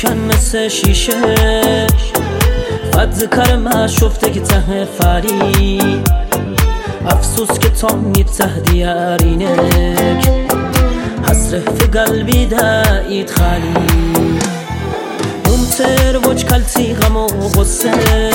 روشن مثل شیشه فد کرم شفته که ته فری افسوس که تامید ته دیارینك حسره في قلبي دايت خالي يمتر وجه كلتي غم وغصة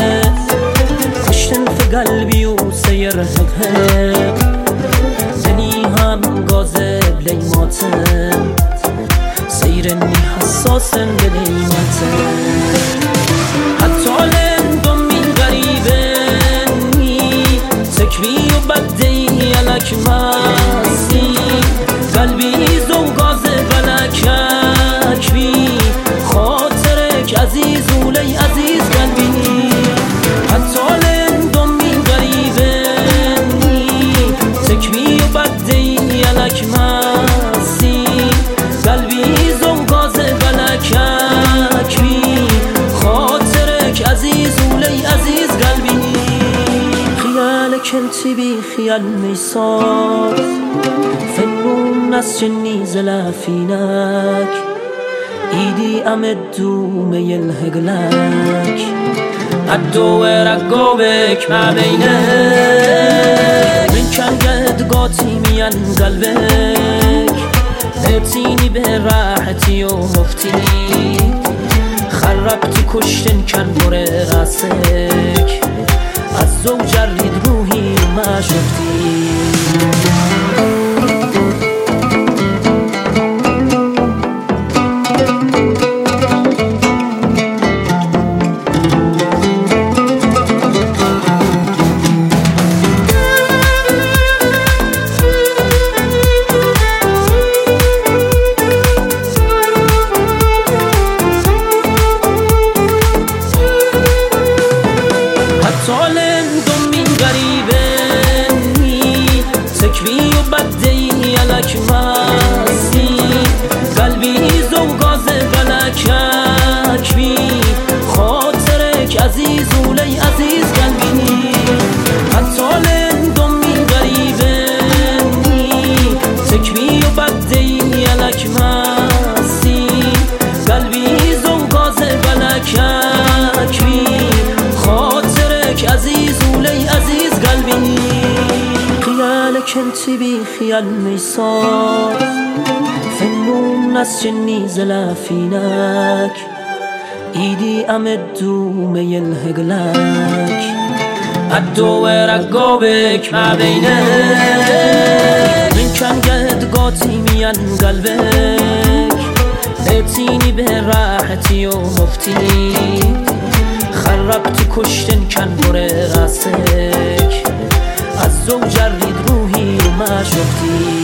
خشتن في قلبي وسيرهقها دنيها من غازب لي ماتم سيرني حساسا لي ماتم حتى لندم من غريبني تكفي وبدي لك ماسي قلبي زوغاز بلکک بی خاطرك عزیز ولی عزیز قلبی حتی لندم من غریبنی تکبی و بدی یلک مسی قلبی زوغاز بلکک بی خاطرك عزیز ولی عزیز قلبی خیالك انت بی خیال میساز فنون از جنی زلافينك ايدي امدو ميلهق لك ادور اقوبك ما بينك من كان قد قاتي ميان قلبك ابتيني براحتي ومفتي خربتي كشتن كان بور راسك الزوج جرد روحي ما شفتي لندم من غريبني تكفي وبدي لك ماسي قلبي زوغاز بلكك بي خاطرك عزيز ولي عزيز قلبي حتى لندم من غريبني تكفي وبدي لك ماسي قلبي زوغاز بلكك بي عزيز ولي عزيز قلبي خيالك انت بي خيال ميساز فنون از جني زلافينك ايدي امدو ميلهق لك ادور اقوبك ما بينك من كان قد قاتي ميان قلبك ابتيني براحتي ومفتي خربتي كشتن كان بور راسك الزوج جرد روحي وما شفتي